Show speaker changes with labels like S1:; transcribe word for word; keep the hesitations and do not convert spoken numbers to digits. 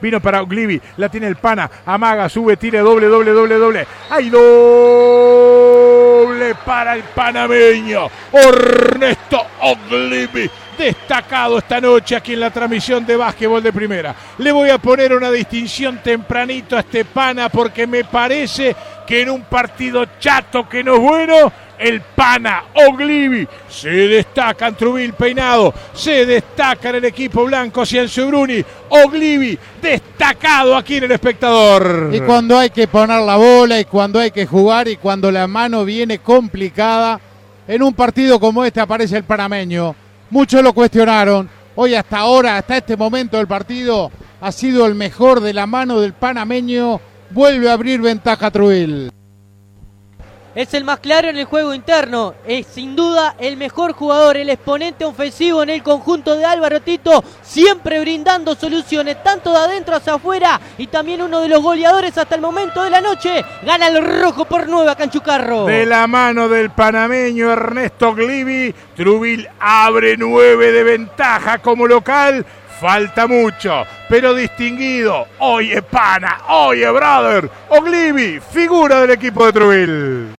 S1: vino para Oglivi, la tiene el Pana, amaga, sube, tira, doble, doble, doble, doble. ¡Hay doble para el panameño! Ernesto Oglivi, destacado esta noche aquí en la transmisión de básquetbol de primera. Le voy a poner una distinción tempranito a este Pana porque me parece que en un partido chato que no es bueno, el Pana Oglivi se destaca en Trubil Peinado, se destaca en el equipo blanco Ciencio Bruni. Oglivi destacado aquí en El Espectador.
S2: Y cuando hay que poner la bola y cuando hay que jugar y cuando la mano viene complicada, en un partido como este aparece el panameño. Muchos lo cuestionaron. Hoy hasta ahora, hasta este momento del partido, ha sido el mejor de la mano del panameño. Vuelve a abrir ventaja Trubil.
S3: Es el más claro en el juego interno, es sin duda el mejor jugador, el exponente ofensivo en el conjunto de Álvaro Tito, siempre brindando soluciones tanto de adentro hacia afuera y también uno de los goleadores hasta el momento de la noche. Gana el rojo por nueve a Canchucarro.
S1: De la mano del panameño Ernesto Oglivi, Trubil abre nueve de ventaja como local. Falta mucho, pero distinguido. Oye, Pana, oye, brother. Oglivi, figura del equipo de Trubil.